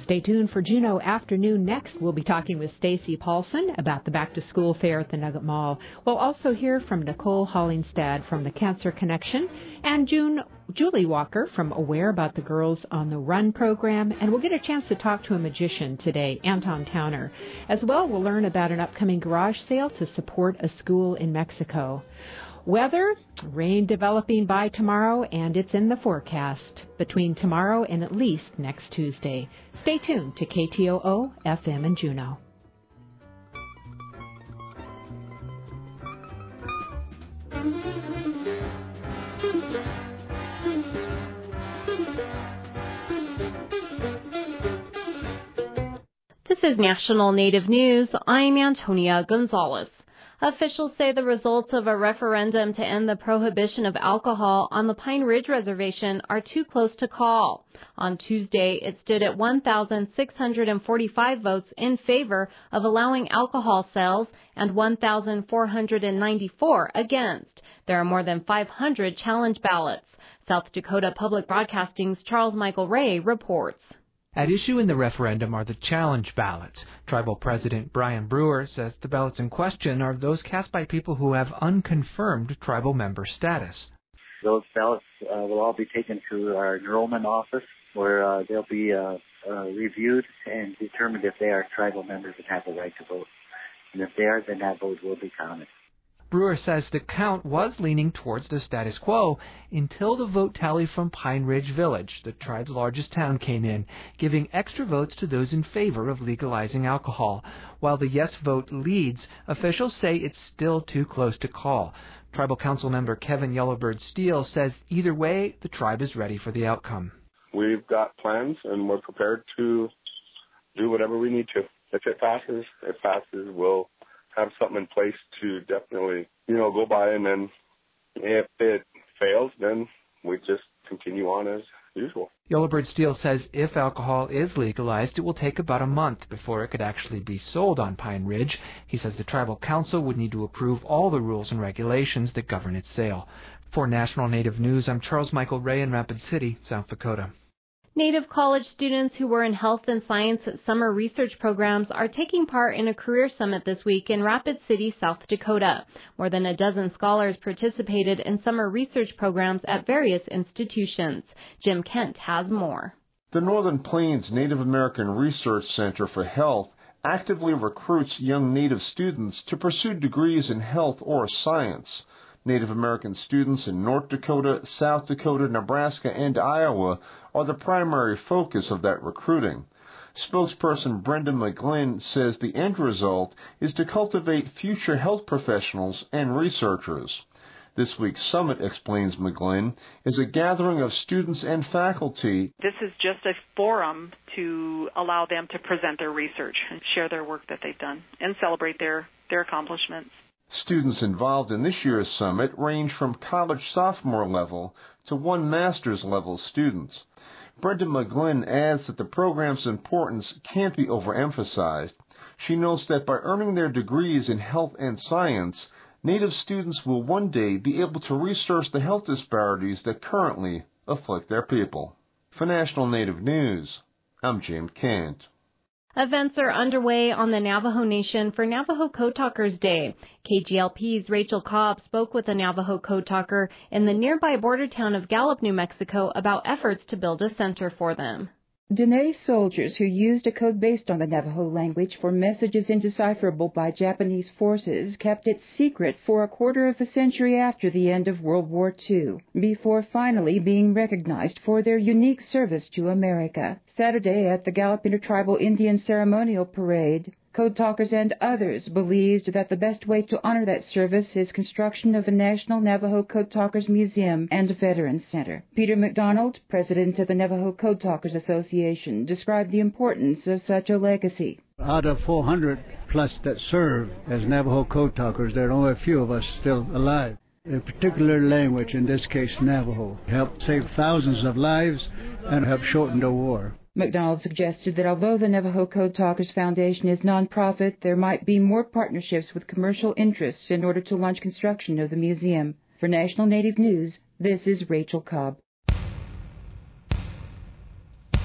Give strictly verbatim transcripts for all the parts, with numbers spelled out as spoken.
Stay tuned for Juneau Afternoon. Next, we'll be talking with Stacy Paulson about the back-to-school fair at the Nugget Mall. We'll also hear from Nicole Hollingstad from the Cancer Connection and June Julie Walker from Aware about the Girls on the Run program. And we'll get a chance to talk to a magician today, Anton Towner. As well, we'll learn about an upcoming garage sale to support a school in Mexico. Weather, rain developing by tomorrow, and it's in the forecast between tomorrow and at least next Tuesday. Stay tuned to K T O O F M in Juneau. This is National Native News. I'm Antonia Gonzalez. Officials say the results of a referendum to end the prohibition of alcohol on the Pine Ridge Reservation are too close to call. On Tuesday, it stood at one thousand six hundred forty-five votes in favor of allowing alcohol sales and one thousand four hundred ninety-four against. There are more than five hundred challenge ballots. South Dakota Public Broadcasting's Charles Michael Ray reports. At issue in the referendum are the challenge ballots. Tribal President Brian Brewer says the ballots in question are those cast by people who have unconfirmed tribal member status. Those ballots uh, will all be taken to our enrollment office where uh, they'll be uh, uh, reviewed and determined if they are tribal members and have the right to vote. And if they are, then that vote will be counted. Brewer says the count was leaning towards the status quo until the vote tally from Pine Ridge Village, the tribe's largest town, came in, giving extra votes to those in favor of legalizing alcohol. While the yes vote leads, officials say it's still too close to call. Tribal Council member Kevin Yellowbird Steele says either way, the tribe is ready for the outcome. We've got plans and we're prepared to do whatever we need to. If it passes, if it passes, we'll have something in place to definitely, you know, go by, and then if it fails, then we just continue on as usual. Yellowbird Steele says if alcohol is legalized, it will take about a month before it could actually be sold on Pine Ridge. He says the Tribal Council would need to approve all the rules and regulations that govern its sale. For National Native News, I'm Charles Michael Ray in Rapid City, South Dakota. Native college students who were in health and science summer research programs are taking part in a career summit this week in Rapid City, South Dakota. More than a dozen scholars participated in summer research programs at various institutions. Jim Kent has more. The Northern Plains Native American Research Center for Health actively recruits young Native students to pursue degrees in health or science. Native American students in North Dakota, South Dakota, Nebraska, and Iowa are the primary focus of that recruiting. Spokesperson Brenda McGlynn says the end result is to cultivate future health professionals and researchers. This week's summit, explains McGlynn, is a gathering of students and faculty. This is just a forum to allow them to present their research and share their work that they've done and celebrate their, their accomplishments. Students involved in this year's summit range from college sophomore level to one master's level students. Brenda McGlynn adds that the program's importance can't be overemphasized. She notes that by earning their degrees in health and science, Native students will one day be able to research the health disparities that currently afflict their people. For National Native News, I'm Jim Kent. Events are underway on the Navajo Nation for Navajo Code Talkers Day. K G L P's Rachel Cobb spoke with a Navajo Code Talker in the nearby border town of Gallup, New Mexico, about efforts to build a center for them. Dene soldiers who used a code based on the Navajo language for messages indecipherable by Japanese forces kept it secret for a quarter of a century after the end of World War Two, before finally being recognized for their unique service to America. Saturday at the Gallup Intertribal Indian Ceremonial Parade, Code Talkers and others believed that the best way to honor that service is construction of a National Navajo Code Talkers Museum and Veterans Center. Peter McDonald, president of the Navajo Code Talkers Association, described the importance of such a legacy. Out of four hundred plus that serve as Navajo Code Talkers, there are only a few of us still alive. A particular language, in this case Navajo, helped save thousands of lives and have shortened the war. McDonald suggested that although the Navajo Code Talkers Foundation is nonprofit, there might be more partnerships with commercial interests in order to launch construction of the museum. For National Native News, this is Rachel Cobb.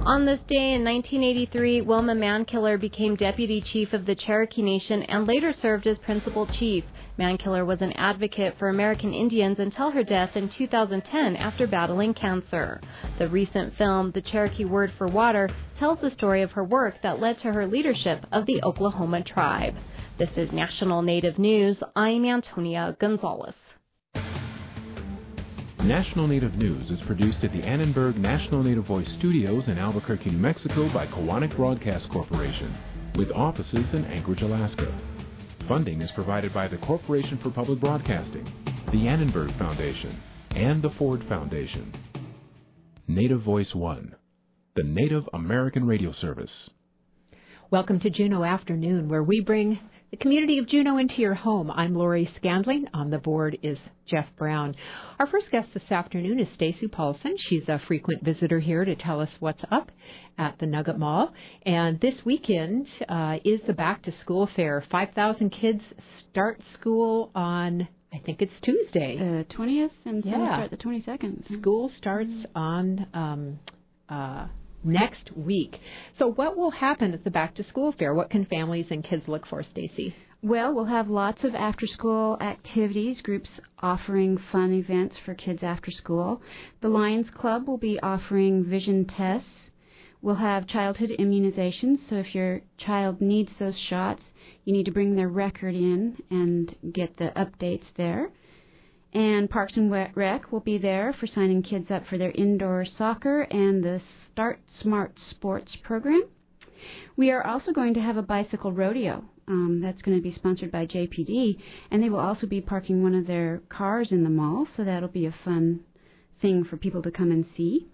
On this day in nineteen eighty-three, Wilma Mankiller became Deputy Chief of the Cherokee Nation and later served as Principal Chief. Mankiller was an advocate for American Indians until her death in two thousand ten after battling cancer. The recent film, The Cherokee Word for Water, tells the story of her work that led to her leadership of the Oklahoma tribe. This is National Native News. I'm Antonia Gonzalez. National Native News is produced at the Annenberg National Native Voice Studios in Albuquerque, New Mexico by Kowanik Broadcast Corporation, with offices in Anchorage, Alaska. Funding is provided by the Corporation for Public Broadcasting, the Annenberg Foundation, and the Ford Foundation. Native Voice One, the Native American Radio Service. Welcome to Juneau Afternoon, where we bring the community of Juneau into your home. I'm Lori Scandling. On the board is Jeff Brown. Our first guest this afternoon is Stacey Paulson. She's a frequent visitor here to tell us what's up at the Nugget Mall. And this weekend uh, is the Back to School Fair. five thousand kids start school on, I think it's Tuesday. The twentieth, and some yeah. start the twenty-second. School starts on um, uh, next week. So what will happen at the Back to School Fair? What can families and kids look for, Stacey? Well, we'll have lots of after-school activities, groups offering fun events for kids after school. The Lions Club will be offering vision tests. We'll have childhood immunizations, so if your child needs those shots, you need to bring their record in and get the updates there. And Parks and Rec will be there for signing kids up for their indoor soccer and the Start Smart Sports program. We are also going to have a bicycle rodeo. Um, that's going to be sponsored by J P D, and they will also be parking one of their cars in the mall, so that'll be a fun thing for people to come and see.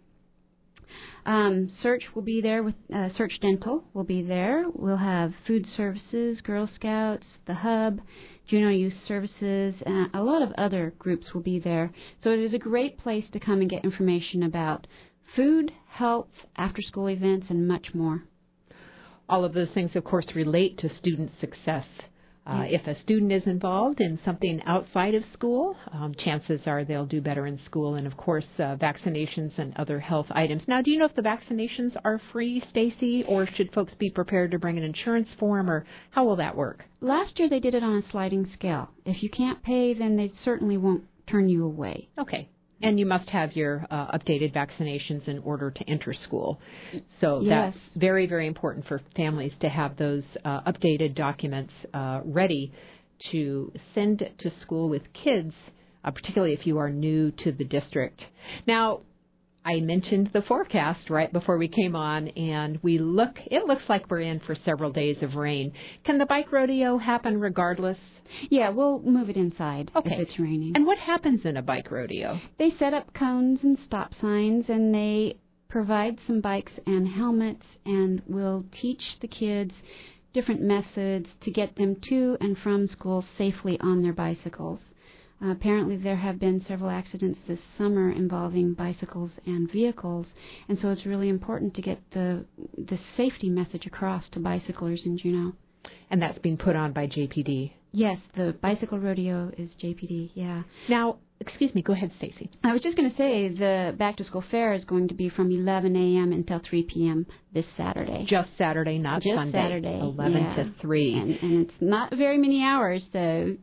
Um, Search will be there with uh, Search Dental will be there. We'll have food services, Girl Scouts, the Hub, Juneau Youth Services, and a lot of other groups will be there. So it is a great place to come and get information about food, health, after-school events, and much more. All of those things, of course, relate to student success. Uh, if a student is involved in something outside of school, um, chances are they'll do better in school. And, of course, uh, vaccinations and other health items. Now, do you know if the vaccinations are free, Stacey, or should folks be prepared to bring an insurance form, or how will that work? Last year they did it on a sliding scale. If you can't pay, then they certainly won't turn you away. Okay. And you must have your uh, updated vaccinations in order to enter school. So yes. That's very, very important for families to have those uh, updated documents uh, ready to send to school with kids, uh, particularly if you are new to the district. Now, I mentioned the forecast right before we came on, and we look. It looks like we're in for several days of rain. Can the bike rodeo happen regardless? Yeah, we'll move it inside okay. if it's raining. And what happens in a bike rodeo? They set up cones and stop signs, and they provide some bikes and helmets, and will teach the kids different methods to get them to and from school safely on their bicycles. Uh, apparently there have been several accidents this summer involving bicycles and vehicles, and so it's really important to get the the safety message across to bicyclers in Juneau. And that's being put on by J P D? Yes, the bicycle rodeo is J P D, yeah. Now, excuse me, go ahead, Stacey. I was just going to say the Back to School Fair is going to be from eleven a.m. until three p.m. this Saturday. Just Saturday, not just Sunday. Saturday, eleven yeah. to three. And, and it's not very many hours, so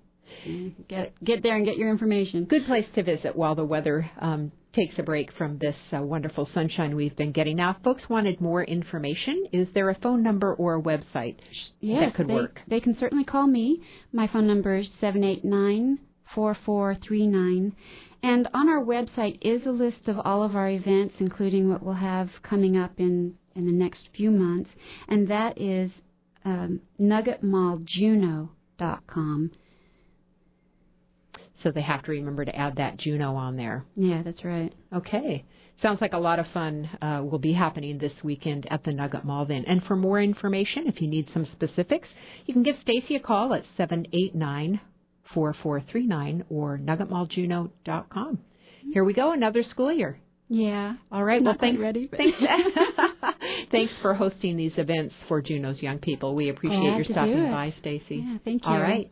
get get there and get your information. Good place to visit while the weather um, takes a break from this uh, wonderful sunshine we've been getting. Now, if folks wanted more information, is there a phone number or a website yes, that could they, work? They can certainly call me. My phone number is seven eight nine, four four three nine. And on our website is a list of all of our events, including what we'll have coming up in, in the next few months. And that is um, nugget mall juneau dot com. So they have to remember to add that Juneau on there. Yeah, that's right. Okay. Sounds like a lot of fun uh, will be happening this weekend at the Nugget Mall then. And for more information, if you need some specifics, you can give Stacey a call at seven eight nine, four four three nine or nugget mall juneau dot com. Here we go, another school year. Yeah. All right. Not well, thanks, ready. Thanks, thanks for hosting these events for Juneau's young people. We appreciate Glad your to stopping do it. by, Stacey. Yeah, thank you. All right.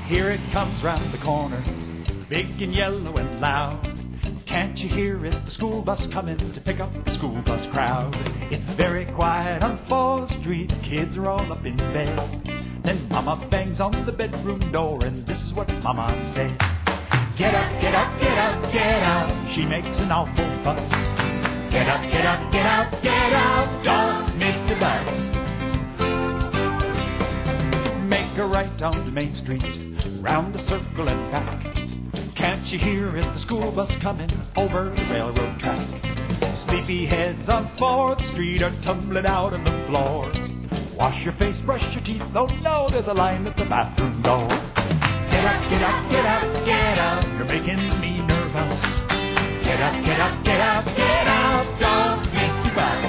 Here it comes round the corner, big and yellow and loud. Can't you hear it? The school bus coming to pick up the school bus crowd. It's very quiet on fourth Street, kids are all up in bed. Then Mama bangs on the bedroom door, and this is what Mama said. Get up, get up, get up, get out. She makes an awful fuss. Get up, get up, get out, get out. Don't miss the bus. Make a right onto Main Street, round the circle and back. Can't you hear it? The school bus coming over the railroad track. Sleepy heads on fourth Street are tumbling out on the floor. Wash your face, brush your teeth. Oh no, there's a line at the bathroom door. Get up, get up, get up, get out. You're making me nervous. Get up, get up, get up, get out. Don't miss the bus.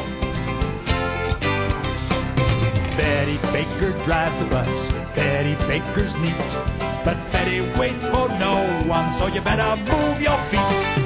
Betty Baker drives the bus. Betty Baker's neat. But Betty waits for no one, so you better move your feet.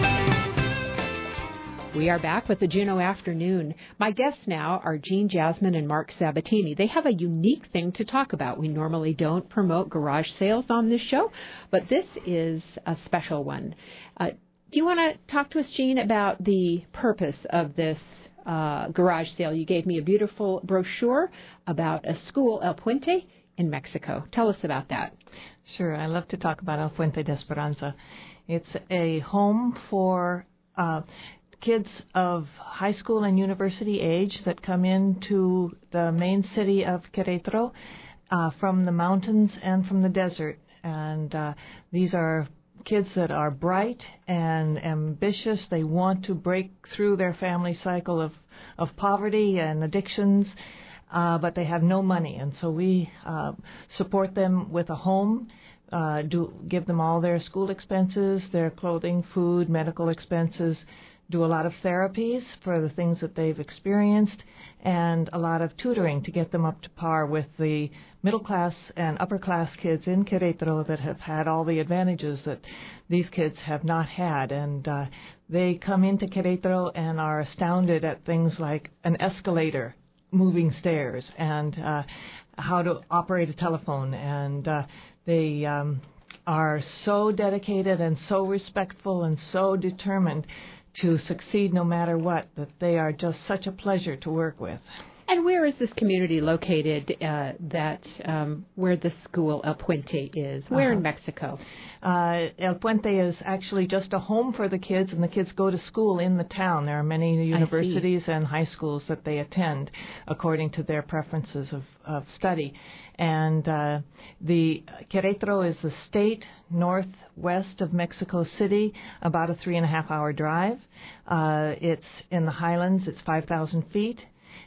We are back with the Juneau Afternoon. My guests now are Jean Jasmine and Mark Sabatini. They have a unique thing to talk about. We normally don't promote garage sales on this show, but this is a special one. Uh, do you want to talk to us, Jean, about the purpose of this uh, garage sale? You gave me a beautiful brochure about a school, El Puente, in Mexico. Tell us about that. Sure. I love to talk about El Puente de Esperanza. It's a home for uh, kids of high school and university age that come into the main city of Querétaro uh, from the mountains and from the desert. And uh, these are kids that are bright and ambitious. They want to break through their family cycle of, of poverty and addictions. Uh, but they have no money, and so we uh, support them with a home, uh, do give them all their school expenses, their clothing, food, medical expenses, do a lot of therapies for the things that they've experienced, and a lot of tutoring to get them up to par with the middle-class and upper-class kids in Querétaro that have had all the advantages that these kids have not had. And uh, they come into Querétaro and are astounded at things like an escalator, moving stairs, and uh, how to operate a telephone. And uh, they um, are so dedicated and so respectful and so determined to succeed no matter what that they are just such a pleasure to work with. And where is this community located uh, that um, where the school El Puente is? Where uh-huh. in Mexico? Uh, El Puente is actually just a home for the kids, and the kids go to school in the town. There are many universities and high schools that they attend according to their preferences of, of study. And uh, the Querétaro is the state northwest of Mexico City, about a three and a half hour drive. Uh, it's in the highlands. It's five thousand feet.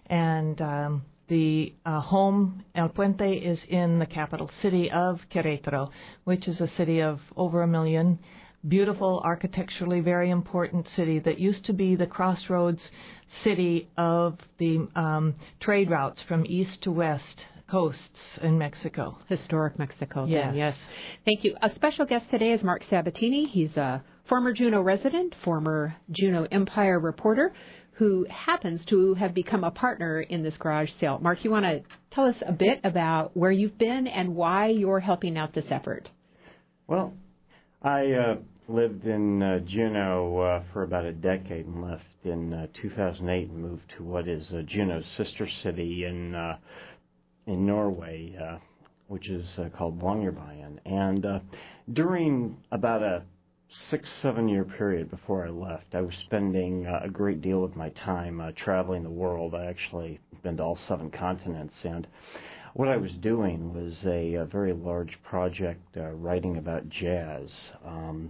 And um, the uh, home, El Puente, is in the capital city of Querétaro, which is a city of over a million. Beautiful, architecturally very important city that used to be the crossroads city of the um, trade routes from east to west coasts in Mexico. Historic Mexico, yes. Then, yes. Thank you. A special guest today is Mark Sabatini. He's a former Juneau resident, former Juneau Empire reporter, who happens to have become a partner in this garage sale. Mark, you want to tell us a bit about where you've been and why you're helping out this effort? Well, I uh, lived in uh, Juneau uh, for about a decade and left in uh, two thousand eight and moved to what is uh, Juneau's sister city in uh, in Norway, uh, which is uh, called Longyearbyen. And uh, during about a six, seven-year period before I left, I was spending uh, a great deal of my time uh, traveling the world. I actually been to all seven continents, and what I was doing was a, a very large project uh, writing about jazz, um,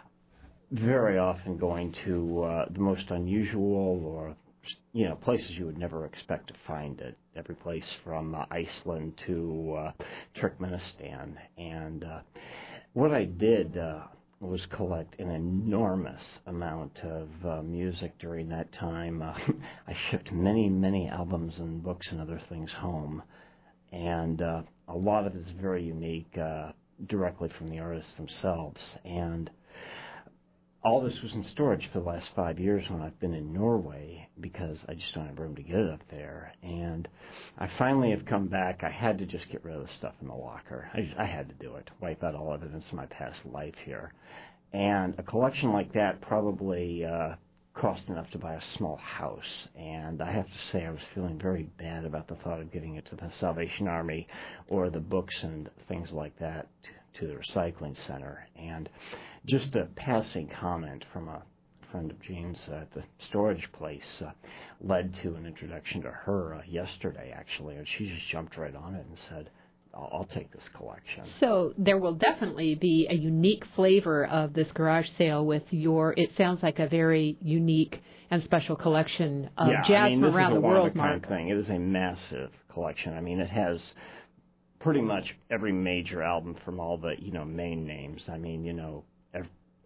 very often going to uh, the most unusual or, you know, places you would never expect to find it, every place from uh, Iceland to uh, Turkmenistan. And uh, what I did uh, was collect an enormous amount of uh, music during that time. Uh, I shipped many, many albums and books and other things home, and uh, a lot of it is very unique, uh, directly from the artists themselves. And all this was in storage for the last five years when I've been in Norway because I just don't have room to get it up there. And I finally have come back. I had to just get rid of the stuff in the locker. I, just, I had to do it, wipe out all evidence of my past life here. And a collection like that probably uh, cost enough to buy a small house. And I have to say I was feeling very bad about the thought of getting it to the Salvation Army or the books and things like that to the recycling center. And just a passing comment from a friend of Jean's at the storage place uh, led to an introduction to her uh, yesterday, actually, and she just jumped right on it and said, I'll, I'll take this collection. So there will definitely be a unique flavor of this garage sale with your, it sounds like a very unique and special collection of yeah, jazz I mean, from around the world, Mark. Mark. Thing. It is a massive collection. I mean, it has pretty much every major album from all the, you know, main names. I mean, you know, every,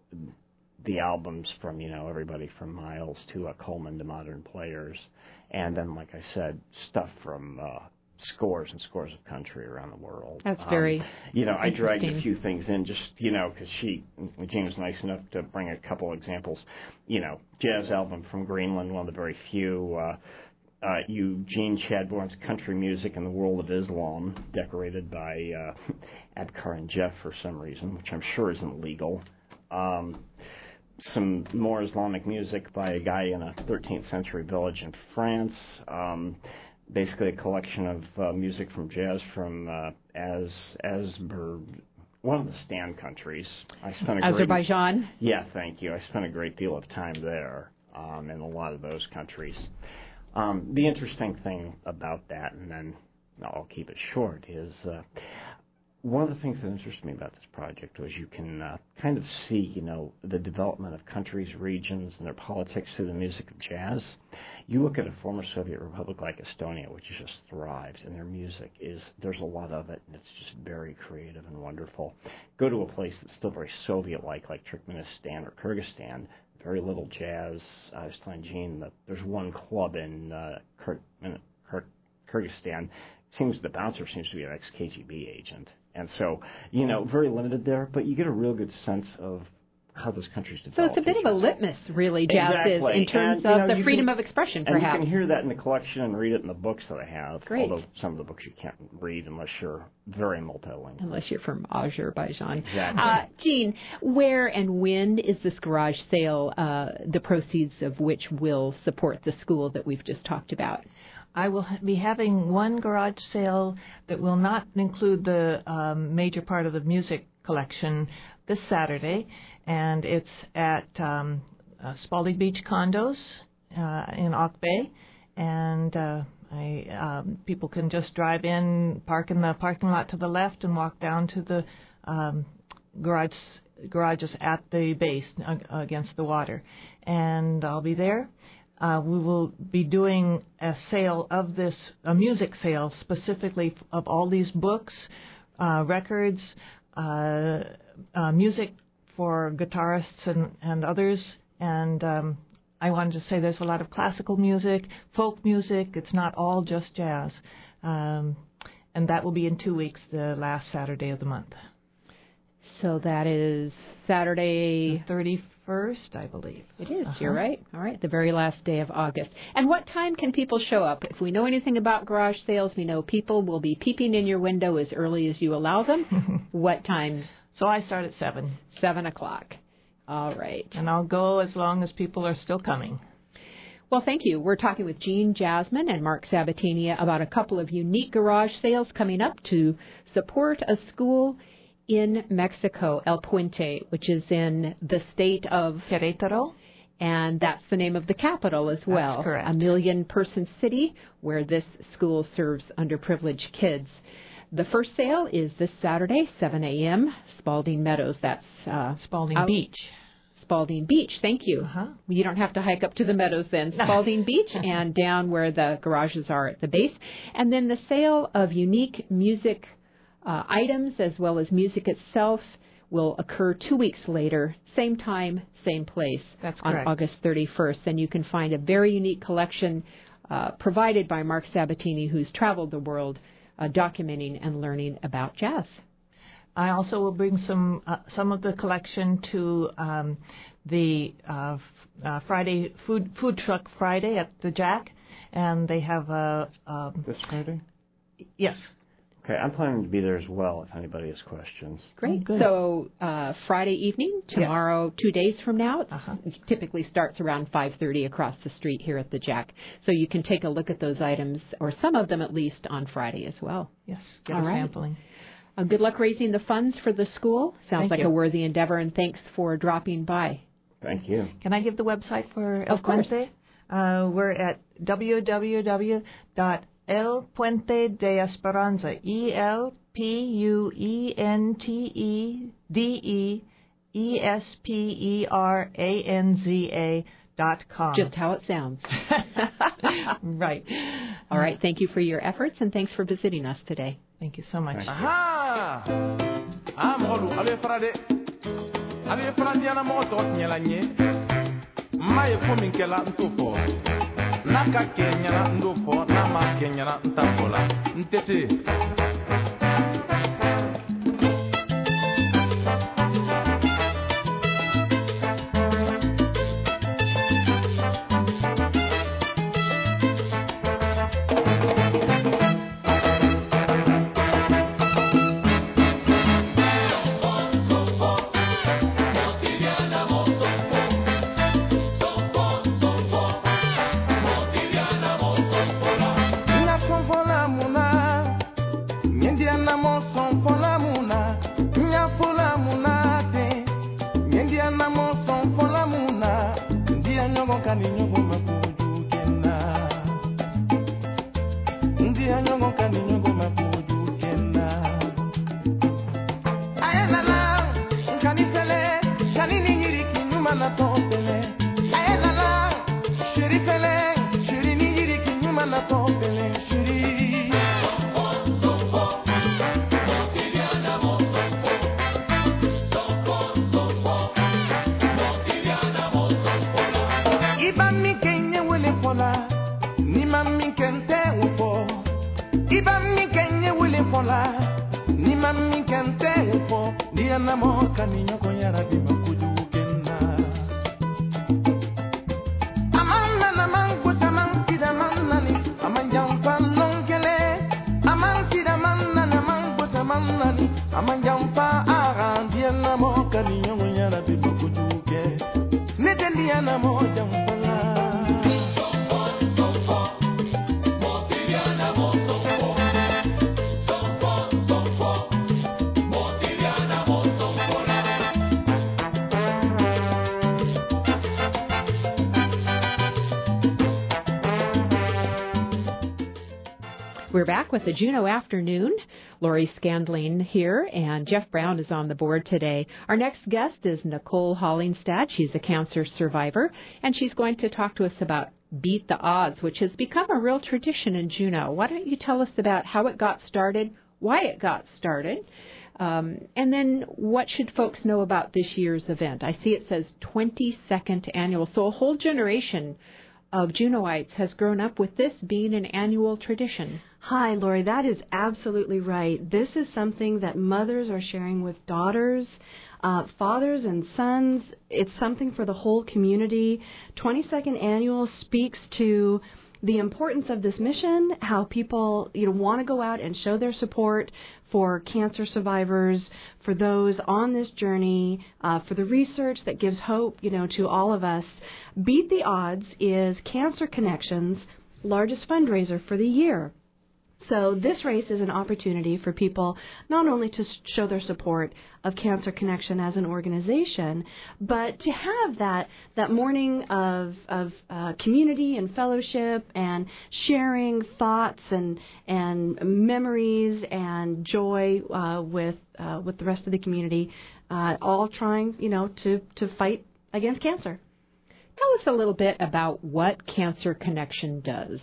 the albums from, you know, everybody from Miles to uh, Coleman to Modern Players. And then, like I said, stuff from uh, scores and scores of country around the world. That's very um, You know, I dragged a few things in just, you know, because she, Jean was nice enough to bring a couple examples. You know, jazz album from Greenland, one of the very few. Uh, Uh, Eugene Chadbourne's Country Music in the World of Islam, decorated by uh, Abkar and Jeff for some reason, which I'm sure isn't legal. Um, some more Islamic music by a guy in a thirteenth century village in France. Um, basically a collection of uh, music from jazz from uh, Az Asber, one of the Stan countries. I spent a Azerbaijan? Great, yeah, thank you. I spent a great deal of time there um, in a lot of those countries. Um, the interesting thing about that, and then I'll keep it short, is uh, one of the things that interested me about this project was you can uh, kind of see, you know, the development of countries, regions, and their politics through the music of jazz. You look at a former Soviet republic like Estonia, which has just thrived, and their music is, there's a lot of it, and it's just very creative and wonderful. Go to a place that's still very Soviet-like, like Turkmenistan or Kyrgyzstan, very little jazz. I was telling Jean that there's one club in, uh, Kyr- in Kyr- Kyrgyzstan. Seems the bouncer seems to be an ex-K G B agent, and so you know very limited there. But you get a real good sense of how those countries develop. So it's a bit of a litmus, really, jazz exactly. is, in terms and, of know, the freedom can, of expression, and perhaps. And you can hear that in the collection and read it in the books that I have. Great. Although some of the books you can't read unless you're very multilingual. Unless you're from Azerbaijan. Exactly. Uh, Jean, where and when is this garage sale, uh, the proceeds of which will support the school that we've just talked about? I will be having one garage sale that will not include the um, major part of the music collection this Saturday, and it's at um, uh, Spalding Beach Condos uh, in Auk Bay, and uh, I, um, people can just drive in, park in the parking lot to the left, and walk down to the um, garage garages at the base uh, against the water, and I'll be there. Uh, we will be doing a sale of this, a music sale specifically of all these books, uh, records, uh, uh, music for guitarists and, and others. And um, I wanted to say there's a lot of classical music, folk music. It's not all just jazz. Um, and that will be in two weeks, the last Saturday of the month. So that is Saturday... the thirty-first, I believe. It is, uh-huh. You're right. All right, the very last day of August. And what time can people show up? If we know anything about garage sales, we know people will be peeping in your window as early as you allow them. What time? So I start at seven. Seven o'clock. All right. And I'll go as long as people are still coming. Well, thank you. We're talking with Jean Jasmine and Mark Sabatini about a couple of unique garage sales coming up to support a school in Mexico, El Puente, which is in the state of Querétaro. And that's the name of the capital as well. That's correct. A million-person city where this school serves underprivileged kids. The first sale is this Saturday, seven a.m., Spalding Meadows. That's uh, Spalding out- Beach. Spalding Beach, thank you. Uh-huh. You don't have to hike up to the meadows then. Spalding Beach and down where the garages are at the base. And then the sale of unique music uh, items as well as music itself will occur two weeks later, same time, same place. That's on correct. August thirty-first. And you can find a very unique collection uh, provided by Mark Sabatini, who's traveled the world uh, documenting and learning about jazz. I also will bring some uh, some of the collection to um, the uh, uh, Friday food food truck Friday at the Jack, and they have a um, this Friday. Yes. Okay, I'm planning to be there as well if anybody has questions. Great. Oh, so uh, Friday evening, tomorrow, yes. two days from now, it uh-huh. typically starts around five thirty across the street here at the Jack. So you can take a look at those items, or some of them at least, on Friday as well. Yes, get All a right. sampling. Uh, good luck raising the funds for the school. Sounds Thank like you. a worthy endeavor, and thanks for dropping by. Thank you. Can I give the website for Of El Puente? Uh, we're at w w w dot el puente de esperanza, E L P U E N T E D E E S P E R A N Z A dot com. Just how it sounds. Right. All right. Thank you for your efforts, and thanks for visiting us today. Thank you so much. Aha! Ah, molu, abe frade. Abe frade na mo to nyala nye. Mai ko min kela ntofo. Naka kenya ndofo na ma kenya ntafola. Ntete. We're back with the Juneau Afternoon. Lori Scandling here, and Jeff Brown is on the board today. Our next guest is Nicole Hollingstad. She's a cancer survivor, and she's going to talk to us about Beat the Odds, which has become a real tradition in Juneau. Why don't you tell us about how it got started, why it got started, um, and then what should folks know about this year's event? I see it says twenty-second annual, so a whole generation of Juneauites has grown up with this being an annual tradition. Hi, Lori, that is absolutely right. This is something that mothers are sharing with daughters, uh, fathers and sons. It's something for the whole community. twenty-second Annual speaks to the importance of this mission, how people you know want to go out and show their support for cancer survivors, for those on this journey, uh, for the research that gives hope, you know, to all of us. Beat the Odds is Cancer Connection's largest fundraiser for the year. So this race is an opportunity for people not only to show their support of Cancer Connection as an organization, but to have that that morning of of uh, community and fellowship and sharing thoughts and and memories and joy uh, with uh, with the rest of the community, uh, all trying you know to to fight against cancer. Tell us a little bit about what Cancer Connection does.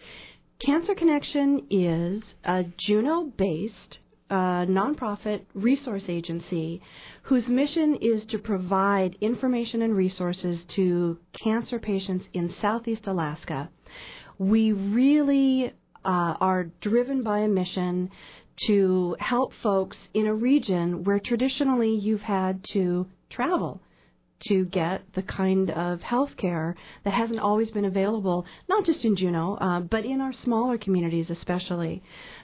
Cancer Connection is a Juneau-based uh, nonprofit resource agency whose mission is to provide information and resources to cancer patients in Southeast Alaska. We really uh, are driven by a mission to help folks in a region where traditionally you've had to travel to get the kind of health care that hasn't always been available, not just in Juneau, uh, but in our smaller communities especially.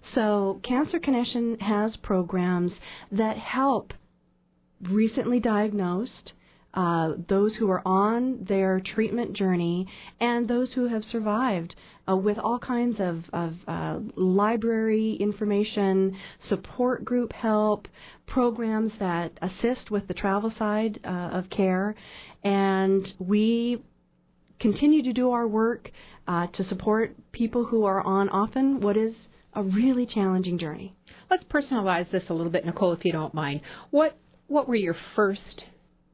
So Cancer Connection has programs that help recently diagnosed, uh, those who are on their treatment journey, and those who have survived uh, with all kinds of, of uh, library information, support group help, programs that assist with the travel side uh, of care. And we continue to do our work uh, to support people who are on often what is a really challenging journey. Let's personalize this a little bit, Nicole, if you don't mind. What What were your first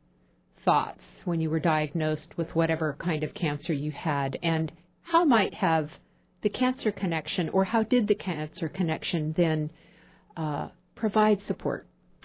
thoughts when you were diagnosed with whatever kind of cancer you had, and how might have the Cancer Connection, or how did the Cancer Connection then uh, provide support?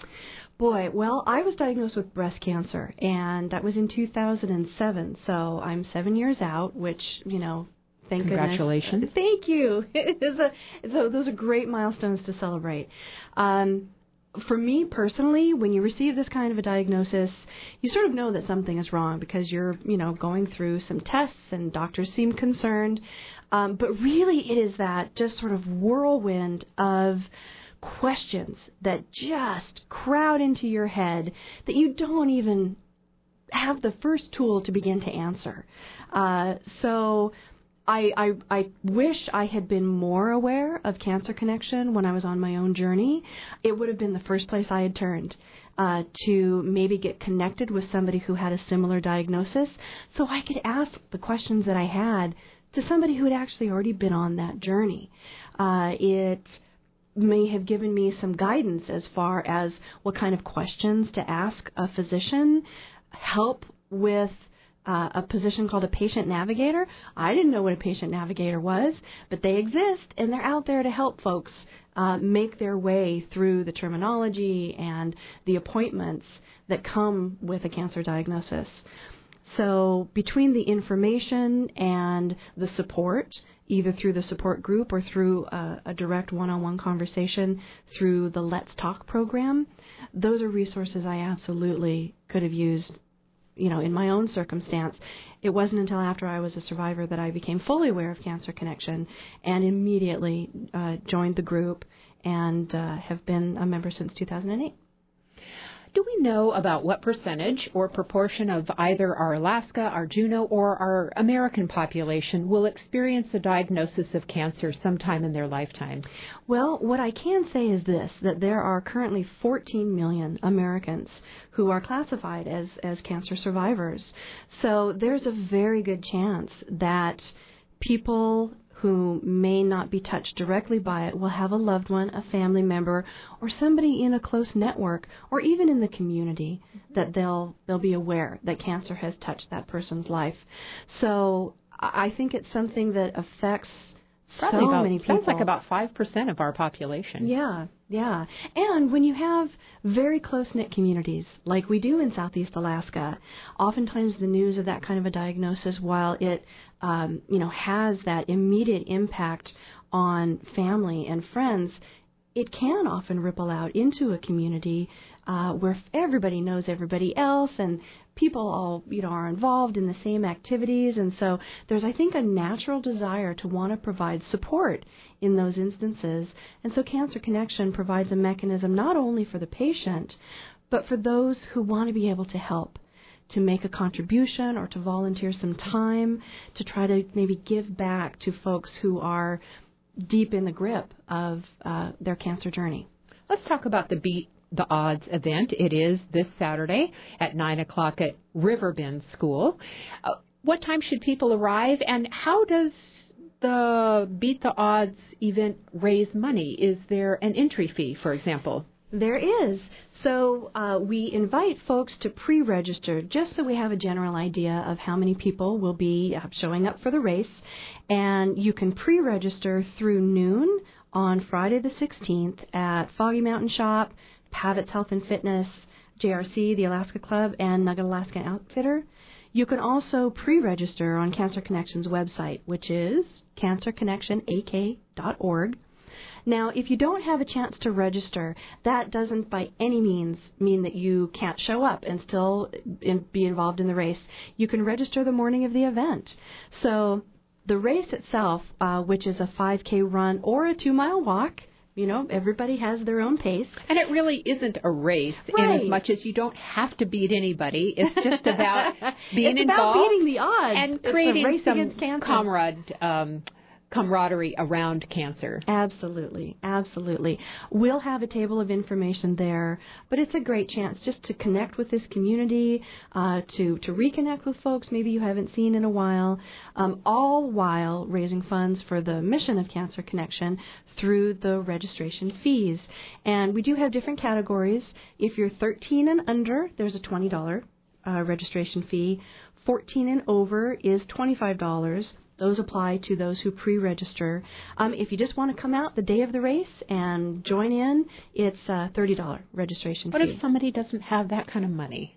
Boy, well, I was diagnosed with breast cancer, and that was in two thousand seven, so I'm seven years out, which, you know, thank Congratulations. goodness. Thank you. It is a, it's a, those are great milestones to celebrate. Um, For me personally, when you receive this kind of a diagnosis, you sort of know that something is wrong because you're, you know, going through some tests and doctors seem concerned. Um, but really it is that just sort of whirlwind of questions that just crowd into your head that you don't even have the first tool to begin to answer. Uh, so... I, I I wish I had been more aware of Cancer Connection when I was on my own journey. It would have been the first place I had turned uh, to maybe get connected with somebody who had a similar diagnosis so I could ask the questions that I had to somebody who had actually already been on that journey. Uh, it may have given me some guidance as far as what kind of questions to ask a physician, help with Uh, a position called a patient navigator. I didn't know what a patient navigator was, but they exist, and they're out there to help folks uh, make their way through the terminology and the appointments that come with a cancer diagnosis. So between the information and the support, either through the support group or through a, a direct one-on-one conversation through the Let's Talk program, those are resources I absolutely could have used, you know, in my own circumstance. It wasn't until after I was a survivor that I became fully aware of Cancer Connection and immediately uh, joined the group and uh, have been a member since two thousand eight. Do we know about what percentage or proportion of either our Alaska, our Juneau, or our American population will experience a diagnosis of cancer sometime in their lifetime? Well, what I can say is this, that there are currently fourteen million Americans who are classified as, as cancer survivors. So there's a very good chance that people who may not be touched directly by it will have a loved one, a family member, or somebody in a close network, or even in the community, that they'll they'll be aware that cancer has touched that person's life. So I think it's something that affects Probably so about, many people. Sounds like about five percent of our population. Yeah, yeah. And when you have very close-knit communities, like we do in Southeast Alaska, oftentimes the news of that kind of a diagnosis, while it um, you know, has that immediate impact on family and friends, it can often ripple out into a community uh, where everybody knows everybody else, and people all, you know, are involved in the same activities. And so there's, I think, a natural desire to want to provide support in those instances. And so Cancer Connection provides a mechanism not only for the patient, but for those who want to be able to help, to make a contribution or to volunteer some time, to try to maybe give back to folks who are deep in the grip of uh, their cancer journey. Let's talk about the Beat the Odds event. It is this Saturday at nine o'clock at Riverbend School. Uh, what time should people arrive, and how does the Beat the Odds event raise money? Is there an entry fee, for example? There is. So uh, we invite folks to pre-register just so we have a general idea of how many people will be uh, showing up for the race. And you can pre-register through noon on Friday the sixteenth at Foggy Mountain Shop, Pavitt's Health and Fitness, J R C, the Alaska Club, and Nugget Alaska Outfitter. You can also pre-register on Cancer Connection's website, which is cancer connection a k dot org. Now, if you don't have a chance to register, that doesn't by any means mean that you can't show up and still in, be involved in the race. You can register the morning of the event. So the race itself, uh, which is a five K run or a two-mile walk, you know, everybody has their own pace. And it really isn't a race right. in as much as you don't have to beat anybody. It's just about being it's involved. It's about beating the odds. And creating some cancer. comrade, um, camaraderie around cancer. Absolutely, absolutely. We'll have a table of information there, but it's a great chance just to connect with this community, uh, to, to reconnect with folks maybe you haven't seen in a while, um, all while raising funds for the mission of Cancer Connection through the registration fees. And we do have different categories. If you're thirteen and under, there's a twenty dollars uh, registration fee. fourteen and over is twenty-five dollars. Those apply to those who pre-register. Um, if you just want to come out the day of the race and join in, it's a thirty dollars registration what fee. What if somebody doesn't have that kind of money?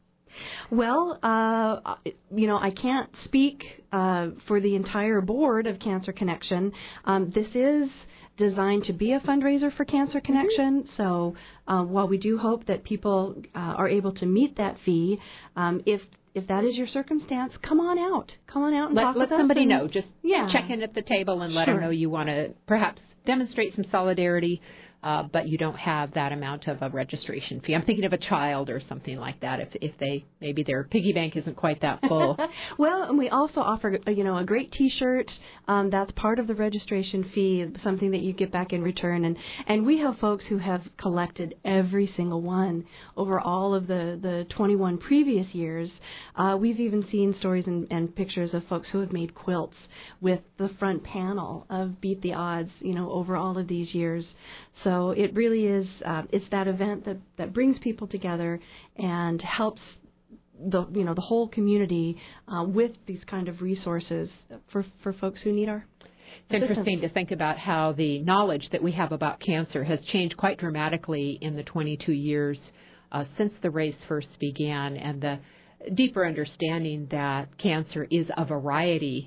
Well, uh, you know, I can't speak uh, for the entire board of Cancer Connection. Um, this is designed to be a fundraiser for Cancer Connection. Mm-hmm. So uh, while we do hope that people uh, are able to meet that fee, um, if If that is your circumstance, come on out. Come on out and let, talk let with us. Let somebody and, know. Just yeah. check in at the table and let sure. them know you want to perhaps demonstrate some solidarity, uh, but you don't have that amount of a registration fee. I'm thinking of a child or something like that. If if they maybe their piggy bank isn't quite that full. Well, and we also offer you know a great T-shirt. Um, that's part of the registration fee, something that you get back in return. And and we have folks who have collected every single one over all of the the twenty-one previous years. Uh, we've even seen stories and, and pictures of folks who have made quilts with the front panel of Beat the Odds, you know, over all of these years. So it really is, uh, it's that event that, that brings people together and helps the, you know, the whole community uh, with these kind of resources for, for folks who need our It's interesting to think about how the knowledge that we have about cancer has changed quite dramatically in the twenty-two years uh, since the race first began, and the deeper understanding that cancer is a variety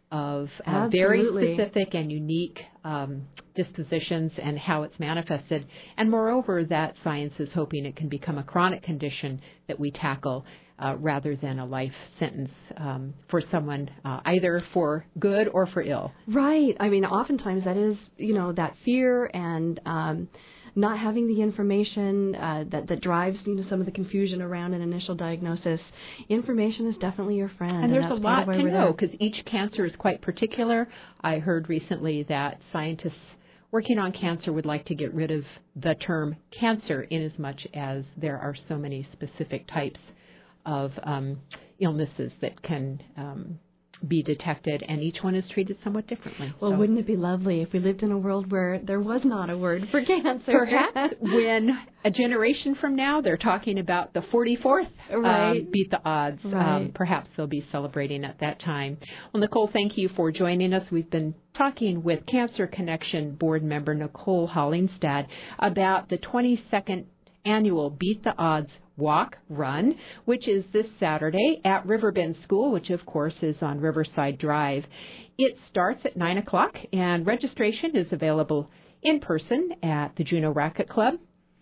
of uh, very specific and unique um, dispositions and how it's manifested. And moreover, that science is hoping it can become a chronic condition that we tackle uh, rather than a life sentence um, for someone, uh, either for good or for ill. Right. I mean, oftentimes that is, you know, that fear and um, not having the information uh, that, that drives, you know, some of the confusion around an initial diagnosis. Information is definitely your friend. And, and there's a lot to know because each cancer is quite particular. I heard recently that scientists working on cancer would like to get rid of the term cancer in as much as there are so many specific types of um, illnesses that can um, be detected, and each one is treated somewhat differently. Well, so. Wouldn't it be lovely if we lived in a world where there was not a word for cancer? Perhaps when a generation from now they're talking about the forty-fourth right. um, Beat the Odds. Right. Um, perhaps they'll be celebrating at that time. Well, Nicole, thank you for joining us. We've been talking with Cancer Connection board member Nicole Hollingstad about the twenty-second annual Beat the Odds Walk Run, which is this Saturday at Riverbend School, which of course is on Riverside Drive. It starts at nine o'clock, and registration is available in person at the Juneau Racquet Club,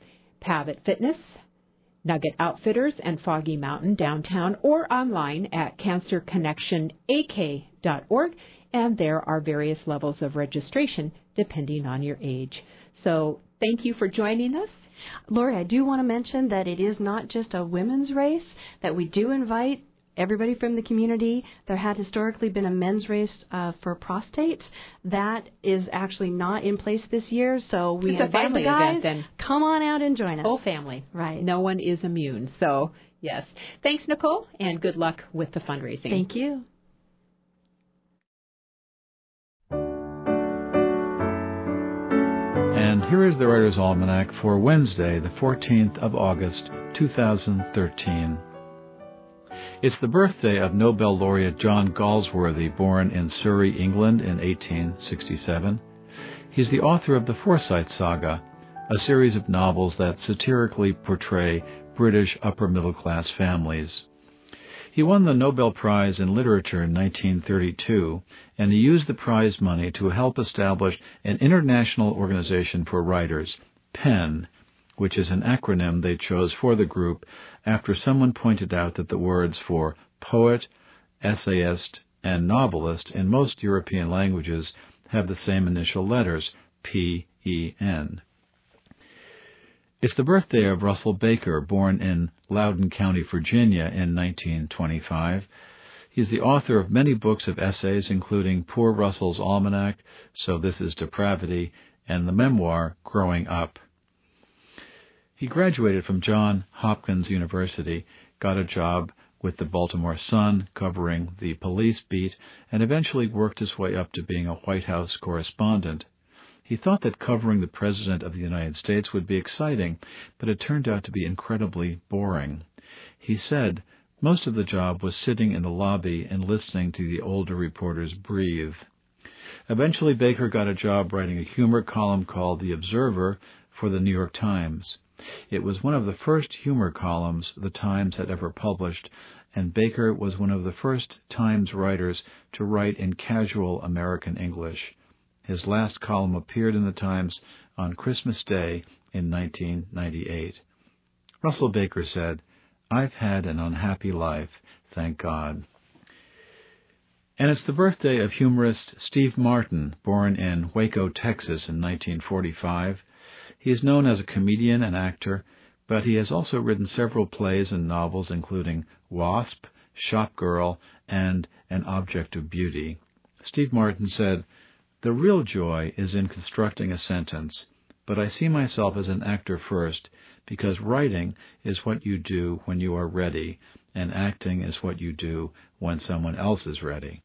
Pavitt Fitness, Nugget Outfitters, and Foggy Mountain downtown, or online at cancer connection a k dot org, and there are various levels of registration depending on your age. So thank you for joining us. Lori, I do want to mention that it is not just a women's race, that we do invite everybody from the community. There had historically been a men's race uh, for prostate. That is actually not in place this year, so we it's invite a family the guys, event then. Come on out and join us. Whole family. Right. No one is immune. So, yes. Thanks, Nicole, and good luck with the fundraising. Thank you. And here is the Writer's Almanac for Wednesday, the fourteenth of August, two thousand thirteen. It's the birthday of Nobel laureate John Galsworthy, born in Surrey, England in eighteen sixty-seven. He's the author of the Forsyte Saga, a series of novels that satirically portray British upper-middle-class families. He won the Nobel Prize in Literature in nineteen thirty-two, and he used the prize money to help establish an international organization for writers, PEN, which is an acronym they chose for the group after someone pointed out that the words for poet, essayist, and novelist in most European languages have the same initial letters, P E N. It's the birthday of Russell Baker, born in Loudoun County, Virginia in nineteen twenty-five. He's the author of many books of essays, including Poor Russell's Almanac, So This Is Depravity, and the memoir Growing Up. He graduated from Johns Hopkins University, got a job with the Baltimore Sun covering the police beat, and eventually worked his way up to being a White House correspondent. He thought that covering the President of the United States would be exciting, but it turned out to be incredibly boring. He said most of the job was sitting in the lobby and listening to the older reporters breathe. Eventually, Baker got a job writing a humor column called The Observer for the New York Times. It was one of the first humor columns the Times had ever published, and Baker was one of the first Times writers to write in casual American English. His last column appeared in the Times on Christmas Day in nineteen ninety-eight. Russell Baker said, "I've had an unhappy life, thank God." And it's the birthday of humorist Steve Martin, born in Waco, Texas in nineteen forty-five. He is known as a comedian and actor, but he has also written several plays and novels, including Wasp, Shop Girl, and An Object of Beauty. Steve Martin said, "The real joy is in constructing a sentence, but I see myself as an actor first, because writing is what you do when you are ready, and acting is what you do when someone else is ready."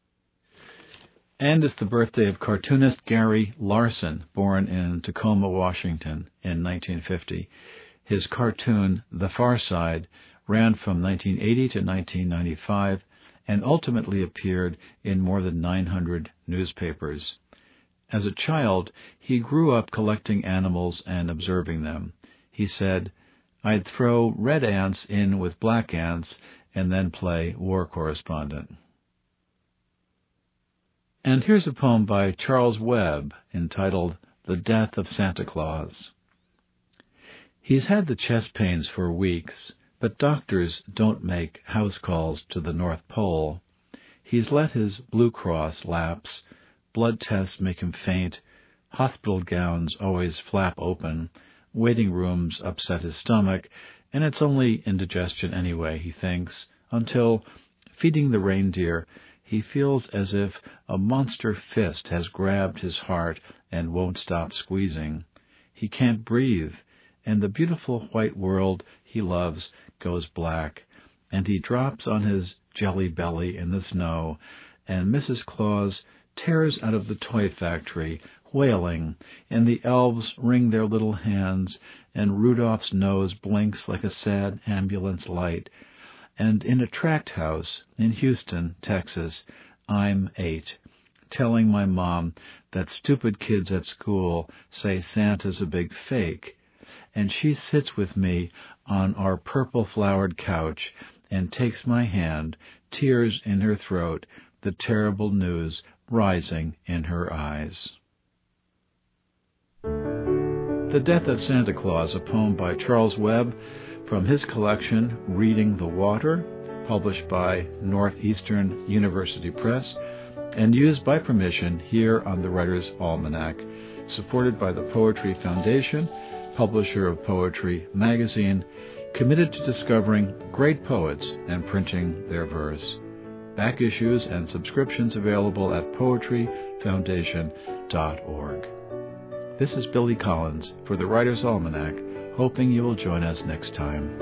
And it's the birthday of cartoonist Gary Larson, born in Tacoma, Washington in nineteen fifty. His cartoon, The Far Side, ran from nineteen eighty to nineteen ninety-five and ultimately appeared in more than nine hundred newspapers. As a child, he grew up collecting animals and observing them. He said, "I'd throw red ants in with black ants and then play war correspondent." And here's a poem by Charles Webb entitled The Death of Santa Claus. He's had the chest pains for weeks, but doctors don't make house calls to the North Pole. He's let his Blue Cross lapse, blood tests make him faint, hospital gowns always flap open, waiting rooms upset his stomach, and it's only indigestion anyway, he thinks, until, feeding the reindeer, he feels as if a monster fist has grabbed his heart and won't stop squeezing. He can't breathe, and the beautiful white world he loves goes black, and he drops on his jelly belly in the snow, and Missus Claus tears out of the toy factory, wailing, and the elves wring their little hands, and Rudolph's nose blinks like a sad ambulance light. And in a tract house in Houston, Texas, I'm eight, telling my mom that stupid kids at school say Santa's a big fake, and she sits with me on our purple-flowered couch and takes my hand, tears in her throat, the terrible news rising in her eyes. The Death of Santa Claus, a poem by Charles Webb, from his collection, Reading the Water, published by Northeastern University Press, and used by permission here on the Writer's Almanac, supported by the Poetry Foundation, publisher of Poetry Magazine, committed to discovering great poets and printing their verse. Back issues and subscriptions available at poetry foundation dot org. This is Billy Collins for the Writer's Almanac, hoping you will join us next time.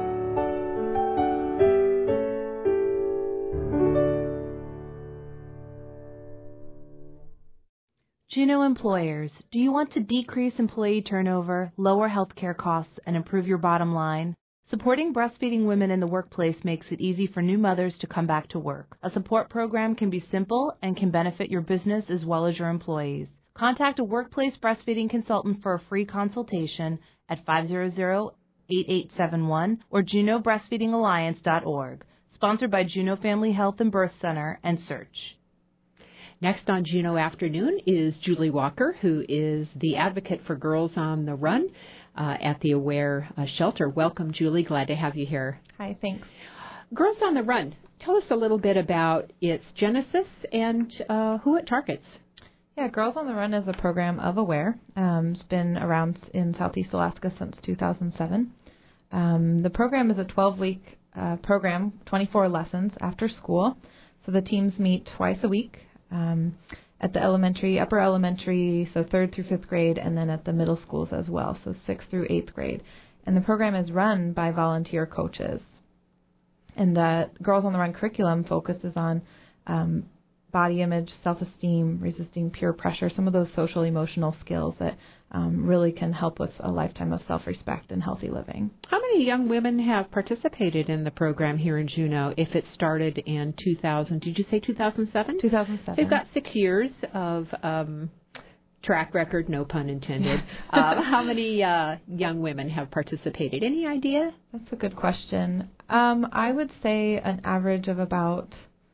Juneau employers, do you want to decrease employee turnover, lower healthcare costs, and improve your bottom line? Supporting breastfeeding women in the workplace makes it easy for new mothers to come back to work. A support program can be simple and can benefit your business as well as your employees. Contact a workplace breastfeeding consultant for a free consultation at five hundred, eight eight seven one or juneau breastfeeding alliance dot org. Sponsored by Juneau Family Health and Birth Center and Search. Next on Juneau Afternoon is Julie Walker, who is the advocate for Girls on the Run uh, at the Aware uh, Shelter. Welcome, Julie. Glad to have you here. Hi, thanks. Girls on the Run. Tell us a little bit about its genesis and uh, who it targets. Yeah, Girls on the Run is a program of Aware. Um, it's been around in Southeast Alaska since two thousand seven. Um, the program is a twelve-week uh, program, twenty-four lessons after school. So the teams meet twice a week. Um, at the elementary, upper elementary, so third through fifth grade, and then at the middle schools as well, so sixth through eighth grade. And the program is run by volunteer coaches. And the Girls on the Run curriculum focuses on um, body image, self-esteem, resisting peer pressure, some of those social emotional skills that um, really can help with a lifetime of self-respect and healthy living. How many young women have participated in the program here in Juneau if it started in two thousand? Did you say two thousand seven? two thousand seven. So you've got six years of um, track record, no pun intended. uh, how many uh, young women have participated? Any idea? That's a good question. Um, I would say an average of about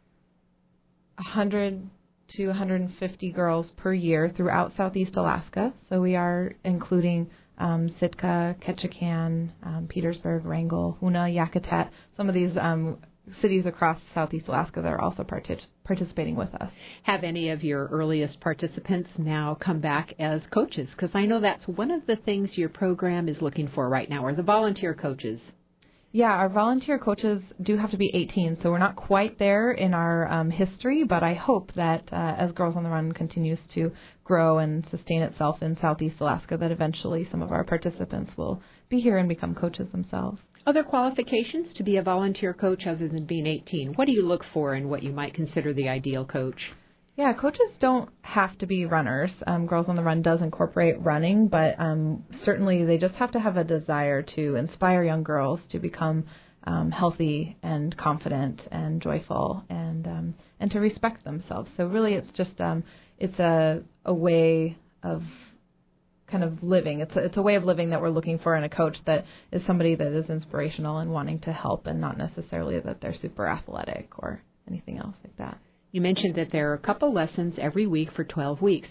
one hundred to one hundred fifty girls per year throughout Southeast Alaska. So we are including um, Sitka, Ketchikan, um, Petersburg, Wrangell, Hoonah, Yakutat, some of these um, cities across Southeast Alaska that are also partic- participating with us. Have any of your earliest participants now come back as coaches? Because I know that's one of the things your program is looking for right now, are the volunteer coaches. Yeah, our volunteer coaches do have to be eighteen, so we're not quite there in our um, history, but I hope that uh, as Girls on the Run continues to grow and sustain itself in Southeast Alaska, that eventually some of our participants will be here and become coaches themselves. Other qualifications to be a volunteer coach other than being eighteen? What do you look for in what you might consider the ideal coach? Yeah, coaches don't have to be runners. Um, Girls on the Run does incorporate running, but um, certainly they just have to have a desire to inspire young girls to become um, healthy and confident and joyful and um, and to respect themselves. So really, it's just um, it's a a way of kind of living. It's a, it's a way of living that we're looking for in a coach that is somebody that is inspirational and wanting to help, and not necessarily that they're super athletic or anything else like that. You mentioned that there are a couple lessons every week for twelve weeks.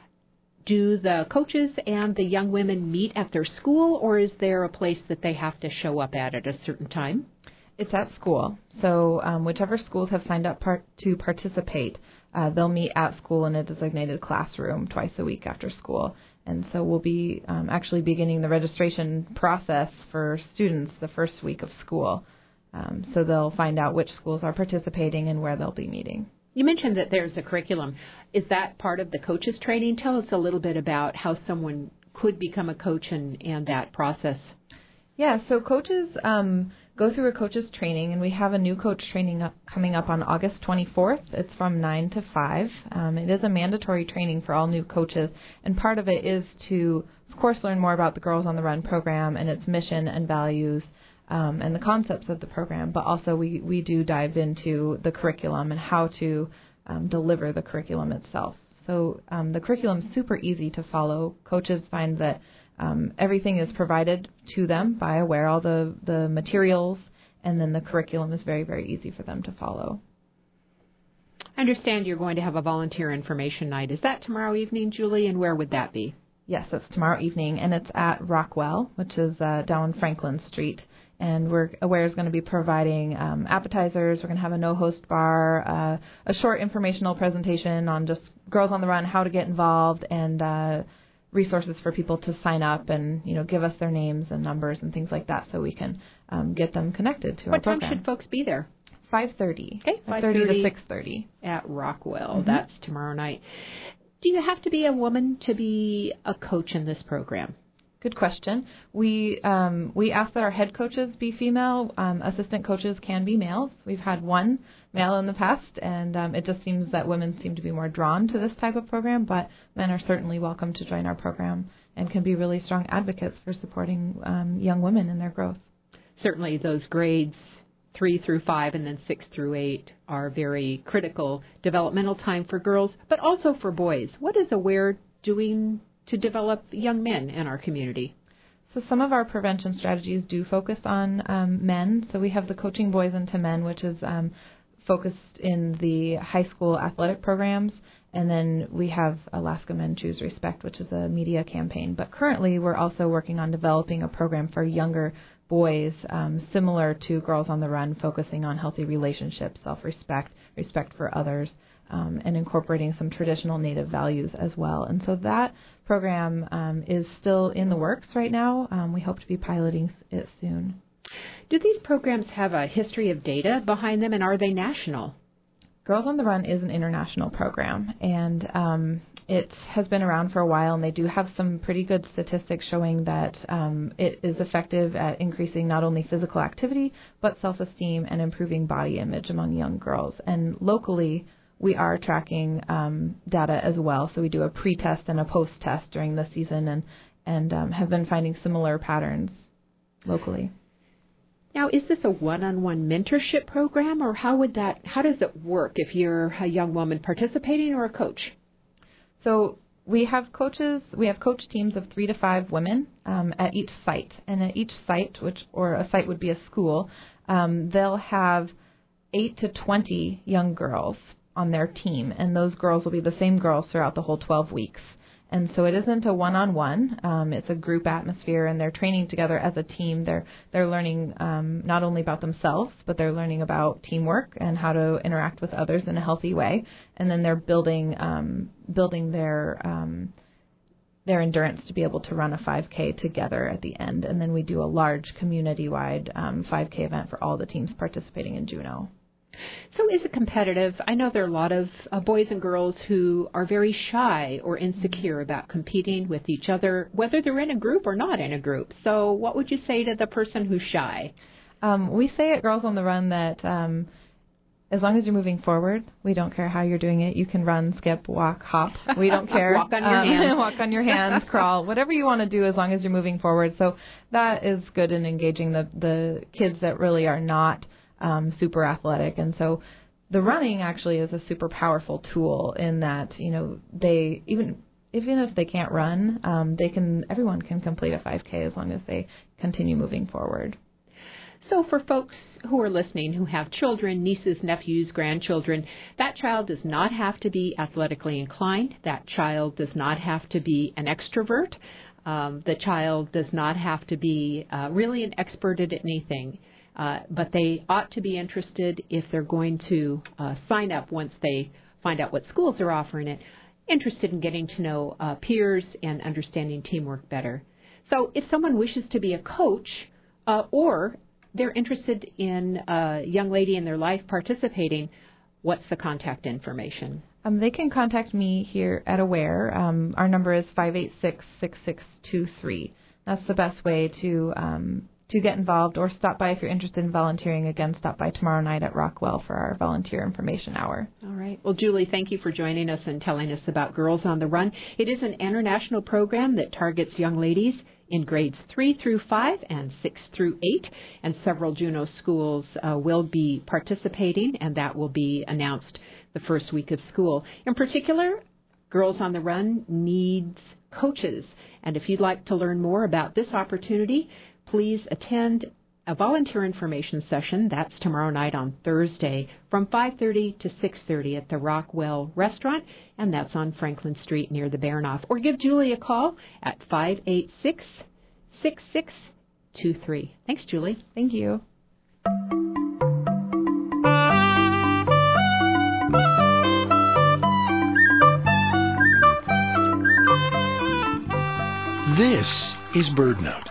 Do the coaches and the young women meet at their school, or is there a place that they have to show up at at a certain time? It's at school. So um, whichever schools have signed up part to participate, uh, they'll meet at school in a designated classroom twice a week after school. And so we'll be um, actually beginning the registration process for students the first week of school. Um, so they'll find out which schools are participating and where they'll be meeting. You mentioned that there's a curriculum. Is that part of the coaches training? Tell us a little bit about how someone could become a coach and, and that process. Yeah, so coaches um, go through a coaches training, and we have a new coach training up, coming up on August twenty-fourth. It's from nine to five. Um, it is a mandatory training for all new coaches, and part of it is to, of course, learn more about the Girls on the Run program and its mission and values, Um, and the concepts of the program, but also we, we do dive into the curriculum and how to um, deliver the curriculum itself. So um, the curriculum is super easy to follow. Coaches find that um, everything is provided to them by Aware, all the, the materials, and then the curriculum is very, very easy for them to follow. I understand you're going to have a volunteer information night. Is that tomorrow evening, Julie, and where would that be? Yes, it's tomorrow evening, and it's at Rockwell, which is uh, down Franklin Street. And we're Aware is going to be providing um, appetizers. We're going to have a no-host bar, uh, a short informational presentation on just Girls on the Run, how to get involved, and uh, resources for people to sign up and, you know, give us their names and numbers and things like that so we can um, get them connected to what our program. What time should folks be there? five thirty. Okay, five thirty to six thirty. At Rockwell. Mm-hmm. That's tomorrow night. Do you have to be a woman to be a coach in this program? Good question. We um, we ask that our head coaches be female. Um, assistant coaches can be males. We've had one male in the past, and um, it just seems that women seem to be more drawn to this type of program, but men are certainly welcome to join our program and can be really strong advocates for supporting um, young women in their growth. Certainly those grades three through five and then six through eight are very critical developmental time for girls, but also for boys. What is Aware doing to develop young men in our community? So some of our prevention strategies do focus on um, men. So we have the Coaching Boys into Men, which is um, focused in the high school athletic programs. And then we have Alaska Men Choose Respect, which is a media campaign. But currently we're also working on developing a program for younger boys, um, similar to Girls on the Run, focusing on healthy relationships, self-respect, respect for others, um, and incorporating some traditional Native values as well. And so that program um, is still in the works right now. Um, we hope to be piloting it soon. Do these programs have a history of data behind them, and are they national? Girls on the Run is an international program, and um, it has been around for a while, and they do have some pretty good statistics showing that um, it is effective at increasing not only physical activity, but self-esteem and improving body image among young girls. And locally, we are tracking um, data as well, so we do a pre-test and a post-test during the season, and, and um, have been finding similar patterns locally. Now, is this a one-on-one mentorship program, or how would that, how does it work if you're a young woman participating or a coach? So we have coaches, we have coach teams of three to five women um, at each site. And at each site, which or a site would be a school, um, they'll have eight to twenty young girls on their team. And those girls will be the same girls throughout the whole twelve weeks. And so it isn't a one-on-one. Um, it's a group atmosphere, and they're training together as a team. They're they're learning um, not only about themselves, but they're learning about teamwork and how to interact with others in a healthy way. And then they're building um, building their um, their endurance to be able to run a five K together at the end. And then we do a large community-wide um, five K event for all the teams participating in Juneau. So is it competitive? I know there are a lot of uh, boys and girls who are very shy or insecure about competing with each other, whether they're in a group or not in a group. So what would you say to the person who's shy? Um, we say at Girls on the Run that um, as long as you're moving forward, we don't care how you're doing it. You can run, skip, walk, hop. We don't care. Walk on your um, hands. Walk on your hands, crawl, whatever you want to do as long as you're moving forward. So that is good in engaging the, the kids that really are not Um, super athletic. And so the running actually is a super powerful tool in that, you know, they even even if they can't run, um, they can everyone can complete a five K as long as they continue moving forward. So for folks who are listening who have children, nieces, nephews, grandchildren, that child does not have to be athletically inclined. That child does not have to be an extrovert. Um, the child does not have to be uh, really an expert at anything. Uh, but they ought to be interested if they're going to uh, sign up once they find out what schools are offering it, interested in getting to know uh, peers and understanding teamwork better. So if someone wishes to be a coach uh, or they're interested in a young lady in their life participating, what's the contact information? Um, they can contact me here at Aware. Um, our number is five eight six, six six two three. That's the best way to um, to get involved, or stop by if you're interested in volunteering. Again, stop by tomorrow night at Rockwell for our volunteer information hour. All right. Well, Julie, thank you for joining us and telling us about Girls on the Run. It is an international program that targets young ladies in grades three through five and six through eight, and several Juneau schools uh, will be participating, and that will be announced the first week of school. In particular, Girls on the Run needs coaches, and if you'd like to learn more about this opportunity, please attend a volunteer information session. That's tomorrow night on Thursday from five thirty to six thirty at the Rockwell Restaurant, and that's on Franklin Street near the Baranoff. Or give Julie a call at five eight six, six six two three. Thanks, Julie. Thank you. This is BirdNote.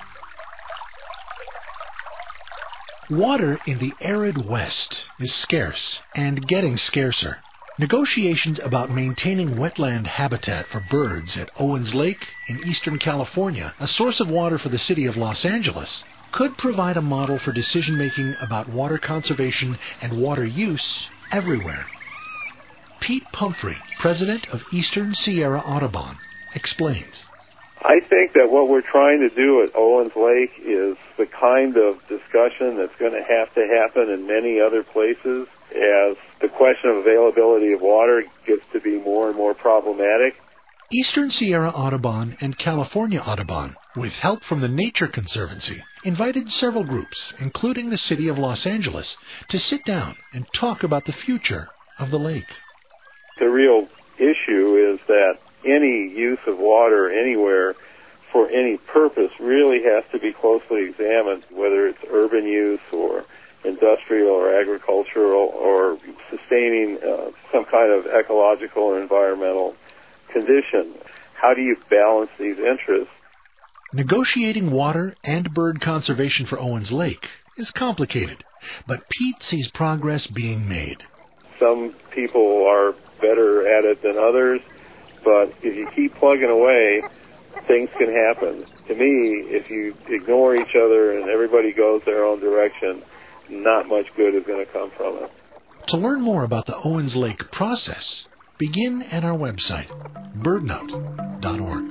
Water in the arid West is scarce and getting scarcer. Negotiations about maintaining wetland habitat for birds at Owens Lake in eastern California, a source of water for the city of Los Angeles, could provide a model for decision-making about water conservation and water use everywhere. Pete Pumphrey, president of Eastern Sierra Audubon, explains. I think that what we're trying to do at Owens Lake is the kind of discussion that's going to have to happen in many other places as the question of availability of water gets to be more and more problematic. Eastern Sierra Audubon and California Audubon with help from the Nature Conservancy, invited several groups, including the city of Los Angeles, to sit down and talk about the future of the lake. The real issue is that any use of water anywhere for any purpose really has to be closely examined, whether it's urban use or industrial or agricultural or sustaining uh, some kind of ecological or environmental condition. How do you balance these interests? Negotiating water and bird conservation for Owens Lake is complicated, but Pete sees progress being made. Some people are better at it than others, but if you keep plugging away, things can happen. To me, if you ignore each other and everybody goes their own direction, not much good is going to come from it. To learn more about the Owens Lake process, begin at our website, bird note dot org.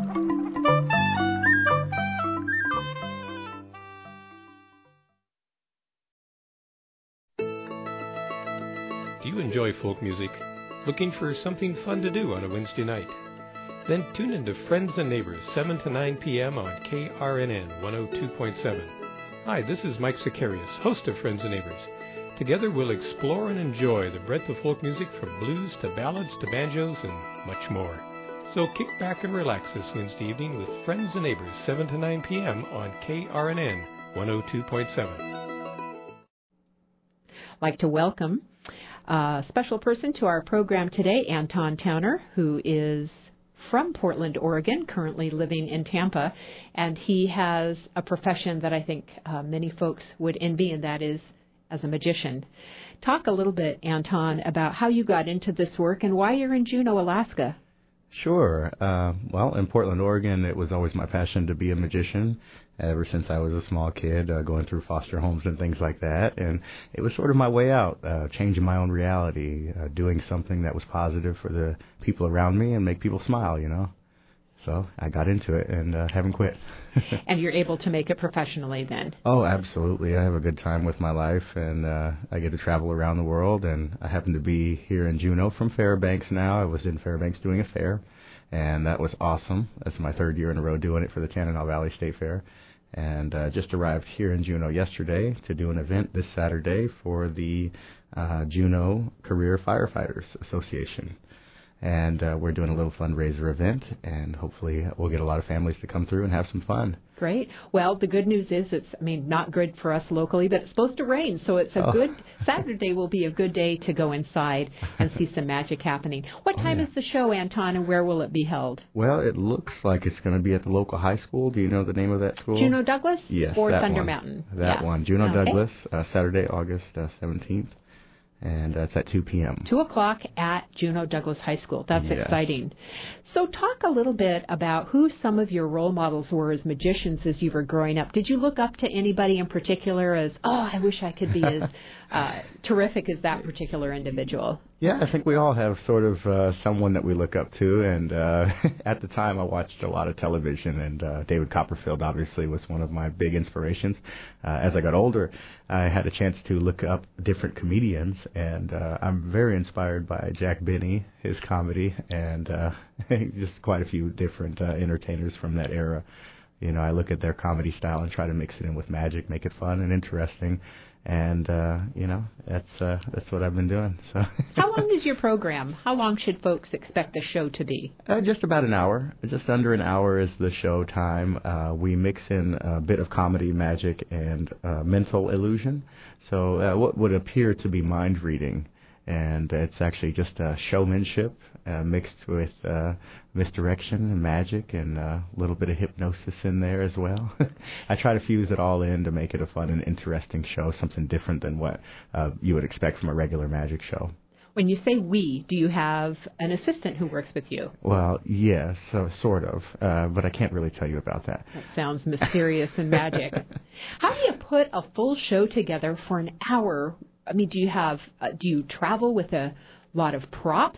Do you enjoy folk music? Looking for something fun to do on a Wednesday night? Then tune into Friends and Neighbors, seven to nine p.m. on K R N N one oh two point seven. Hi, this is Mike Sicarius, host of Friends and Neighbors. Together we'll explore and enjoy the breadth of folk music from blues to ballads to banjos and much more. So kick back and relax this Wednesday evening with Friends and Neighbors, seven to nine p.m. on K R N N one oh two point seven. I'd like to welcome a special person to our program today, Anton Towner, who is from Portland, Oregon, currently living in Tampa, and he has a profession that I think uh, many folks would envy, and that is as a magician. Talk a little bit, Anton, about how you got into this work and why you're in Juneau, Alaska. Sure. Uh, well, in Portland, Oregon, it was always my passion to be a magician ever since I was a small kid, uh, going through foster homes and things like that. And it was sort of my way out, uh, changing my own reality, uh, doing something that was positive for the people around me and make people smile, you know. So I got into it and uh, haven't quit. And you're able to make it professionally then? Oh, absolutely. I have a good time with my life, and uh, I get to travel around the world, and I happen to be here in Juneau from Fairbanks now. I was in Fairbanks doing a fair, and that was awesome. That's my third year in a row doing it for the Tanana Valley State Fair. And uh, just arrived here in Juneau yesterday to do an event this Saturday for the uh, Juneau Career Firefighters Association. And uh, we're doing a little fundraiser event, and hopefully we'll get a lot of families to come through and have some fun. Great. Well, the good news is it's, I mean, not good for us locally, but it's supposed to rain, so it's a oh. good, Saturday will be a good day to go inside and see some magic happening. What time oh, yeah. is the show, Anton, and where will it be held? Well, it looks like it's going to be at the local high school. Do you know the name of that school? Juneau Douglas? Yes, Or that Thunder one. Mountain? That yeah. one, Juneau okay. Douglas, uh, Saturday, August uh, seventeenth. And that's at two p.m. two o'clock at Juneau Douglas High School. That's yes. exciting. So talk a little bit about who some of your role models were as magicians as you were growing up. Did you look up to anybody in particular as, oh, I wish I could be as uh, terrific as that particular individual? Yeah, I think we all have sort of uh, someone that we look up to. And uh, at the time, I watched a lot of television, and uh, David Copperfield obviously was one of my big inspirations. Uh, as I got older, I had a chance to look up different comedians, and uh, I'm very inspired by Jack Benny, his comedy, and uh, just quite a few different uh, entertainers from that era. You know, I look at their comedy style and try to mix it in with magic, make it fun and interesting. And, uh, you know, that's uh, that's what I've been doing. So. How long is your program? How long should folks expect the show to be? Uh, just about an hour. Just under an hour is the show time. Uh, we mix in a bit of comedy, magic, and uh, mental illusion. So uh, what would appear to be mind reading, and it's actually just uh, showmanship uh, mixed with uh, misdirection and magic and a little bit of hypnosis in there as well. I try to fuse it all in to make it a fun and interesting show, something different than what uh, you would expect from a regular magic show. When you say we, do you have an assistant who works with you? Well, yes, so, sort of, uh, but I can't really tell you about that. That sounds mysterious and magic. How do you put a full show together for an hour? I mean, do you have, uh, do you travel with a lot of props,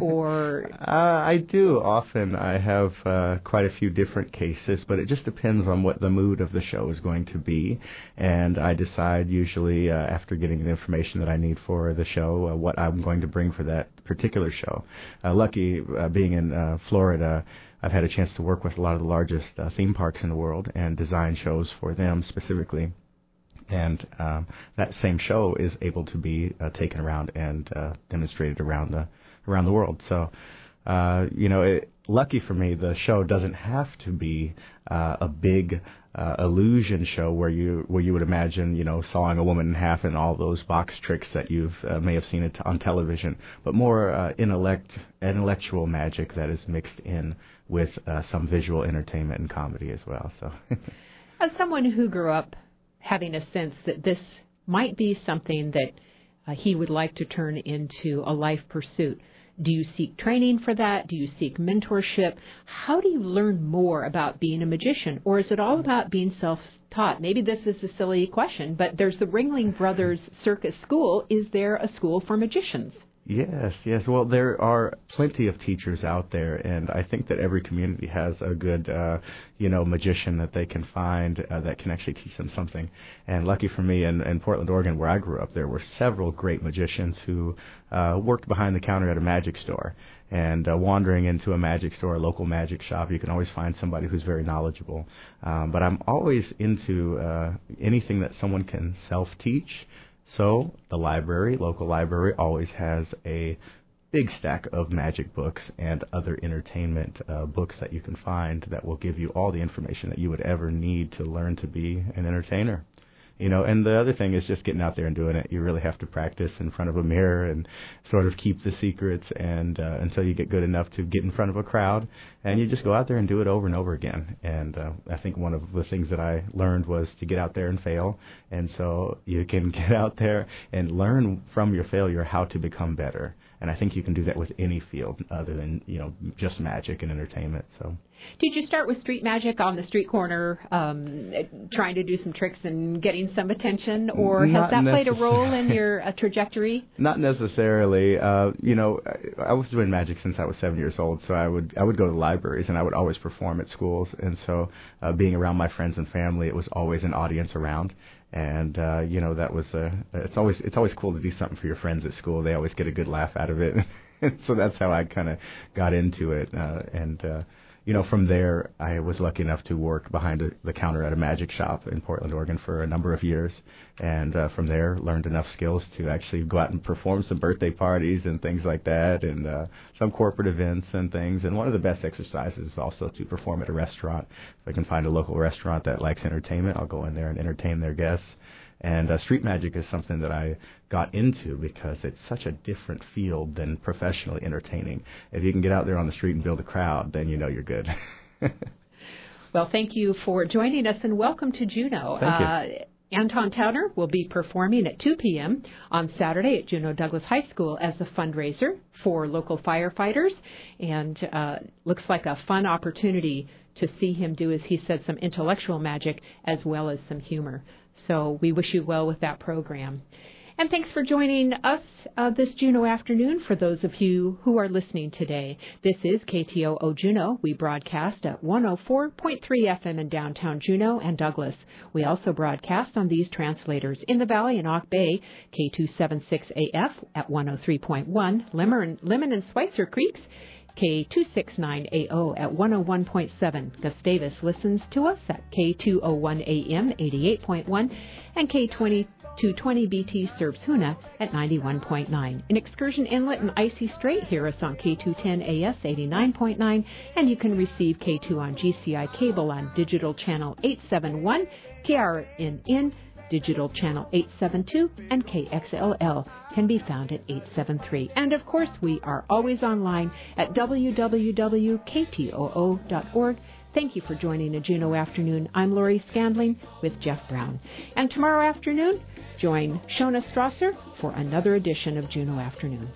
or? uh, I do often. I have uh, quite a few different cases, but it just depends on what the mood of the show is going to be. And I decide usually uh, after getting the information that I need for the show, uh, what I'm going to bring for that particular show. Uh, lucky uh, being in uh, Florida, I've had a chance to work with a lot of the largest uh, theme parks in the world and design shows for them specifically. And um, that same show is able to be uh, taken around and uh, demonstrated around the around the world. So, uh, you know, it, lucky for me, the show doesn't have to be uh, a big uh, illusion show where you where you would imagine, you know, sawing a woman in half and all those box tricks that you've uh, may have seen it on television, but more uh, intellect intellectual magic that is mixed in with uh, some visual entertainment and comedy as well. So, as someone who grew up having a sense that this might be something that uh, he would like to turn into a life pursuit, do you seek training for that? Do you seek mentorship? How do you learn more about being a magician? Or is it all about being self-taught? Maybe this is a silly question, but there's the Ringling Brothers Circus School. Is there a school for magicians? Yes, yes. Well, there are plenty of teachers out there, and I think that every community has a good, uh, you know, magician that they can find uh, that can actually teach them something. And lucky for me, in, in Portland, Oregon, where I grew up, there were several great magicians who uh, worked behind the counter at a magic store. And uh, wandering into a magic store, a local magic shop, you can always find somebody who's very knowledgeable. Um, but I'm always into uh, anything that someone can self-teach. So the library, local library, always has a big stack of magic books and other entertainment uh, books that you can find that will give you all the information that you would ever need to learn to be an entertainer. You know, and the other thing is just getting out there and doing it. You really have to practice in front of a mirror and sort of keep the secrets and uh, until you get good enough to get in front of a crowd. And you just go out there and do it over and over again. And uh, I think one of the things that I learned was to get out there and fail. And so you can get out there and learn from your failure how to become better. And I think you can do that with any field other than, you know, just magic and entertainment. So, did you start with street magic on the street corner, um, trying to do some tricks and getting some attention, or Not has that played a role in your uh, trajectory? Not necessarily. Uh, you know, I, I was doing magic since I was seven years old, so I would I would go to libraries and I would always perform at schools. And so, uh, being around my friends and family, it was always an audience around. And uh, you know, that was a, it's always it's always cool to do something for your friends at school. They always get a good laugh out of it. So that's how I kind of got into it. Uh, and uh, you know, from there, I was lucky enough to work behind a, the counter at a magic shop in Portland, Oregon for a number of years. And uh, from there, learned enough skills to actually go out and perform some birthday parties and things like that, and uh, some corporate events and things. And one of the best exercises is also to perform at a restaurant. If I can find a local restaurant that likes entertainment, I'll go in there and entertain their guests. And uh, street magic is something that I got into because it's such a different field than professionally entertaining. If you can get out there on the street and build a crowd, then you know you're good. Well, thank you for joining us, and welcome to Juneau. Thank you. Uh, Anton Towner will be performing at two p.m. on Saturday at Juneau Douglas High School as a fundraiser for local firefighters, and uh, looks like a fun opportunity to see him do, as he said, some intellectual magic as well as some humor. So we wish you well with that program. And thanks for joining us uh, this Juneau afternoon for those of you who are listening today. This is K T O O Juneau. We broadcast at one oh four point three F M in downtown Juneau and Douglas. We also broadcast on these translators in the Valley and Auk Bay, K two seventy-six A F at one oh three point one, Lemon and Schweitzer Creeks, K two sixty-nine A O at one oh one point seven. Gustavus listens to us at K two oh one A M eighty-eight point one, and K twenty-two twenty B T serves Hoonah at ninety-one point nine. In Excursion Inlet and Icy Strait, hear us on K two ten A S eighty-nine point nine, and you can receive K two on G C I cable on digital channel eight seventy-one, K R N N digital channel eight seventy-two, and K X L L can be found at eight seventy-three. And of course, we are always online at w w w dot k t o o dot org. Thank you for joining a Juneau Afternoon. I'm Lori Scandling with Jeff Brown. And tomorrow afternoon, join Shona Strasser for another edition of Juneau Afternoon.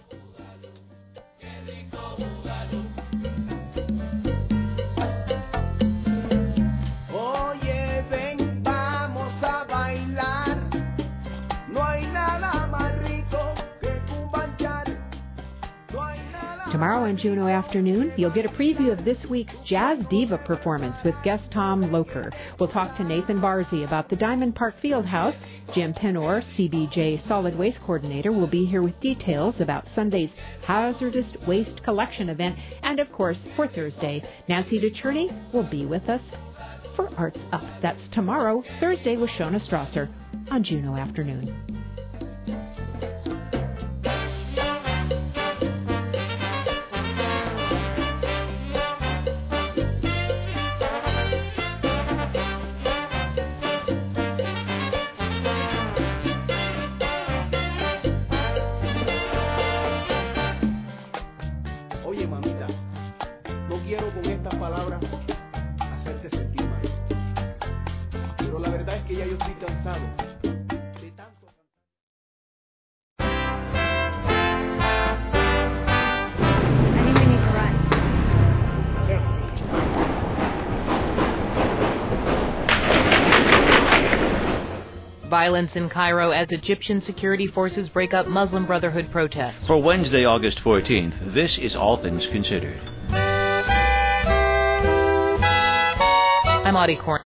Tomorrow on Juneau Afternoon, you'll get a preview of this week's Jazz Diva performance with guest Tom Loker. We'll talk to Nathan Barzy about the Diamond Park Fieldhouse. Jim Penor, C B J Solid Waste Coordinator, will be here with details about Sunday's Hazardous Waste Collection event. And, of course, for Thursday, Nancy DeCherney will be with us for Arts Up. That's tomorrow, Thursday, with Shona Strasser on Juneau Afternoon. Violence in Cairo as Egyptian security forces break up Muslim Brotherhood protests. For Wednesday, August fourteenth, this is All Things Considered. I'm Audie Corn.